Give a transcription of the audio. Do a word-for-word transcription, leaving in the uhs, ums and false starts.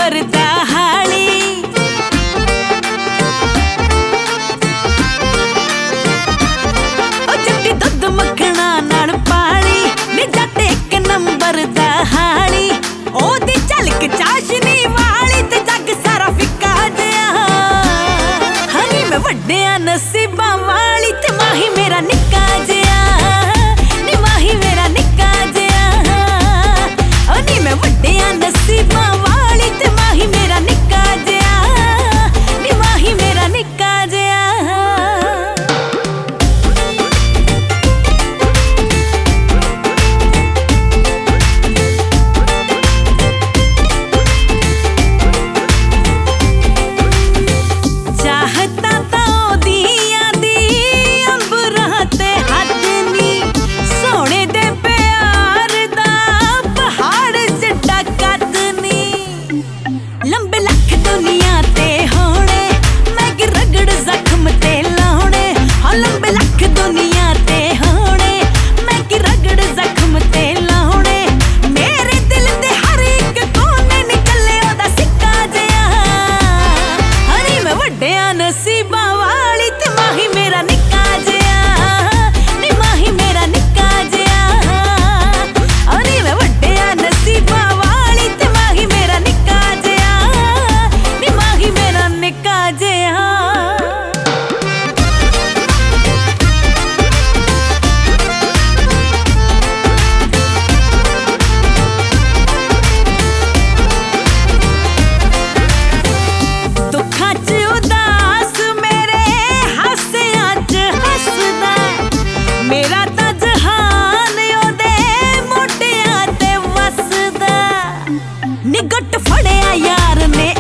number दा हाली ओ जट्टी दुध मक्खना नाल पाली नी जट एक नंबर दा हाली ओदी झलक चाशनी वाली ते जग सारा फिक्का जिहा हनी मैं वड्डियां नसीबां वाली ते माही मेरा निक्का जिहा नी माही मेरा निक्का जिहा ओ नी मैं वड्डियां नसीबां वाली ते माही मेरा निक्का जिहा नी माही मेरा निक्का जिहा लंबे लख दुनिया ते होने मैं कि रगड़ जख्म ते लाने हाँ लंबे लख दुनिया ते होने मैं कि रगड़ जख्म ते लाने मेरे दिल दे हर एक कोने निकले ओदा सिक्का जिहा हनी मैं वड्डियां नसीबां वाली ते माही मेरा निक्का जिहा नी माही मेरा निक्का जिहा हनी मैं वड्डियां नसीबां वाली ते माही मेरा निक्का निक्का जिहा दुखां च उदास मेरे हासियां च हसदा मेरा तां जहान ओदे मोढियां ते वसदा नी गुट फड़िया यार ने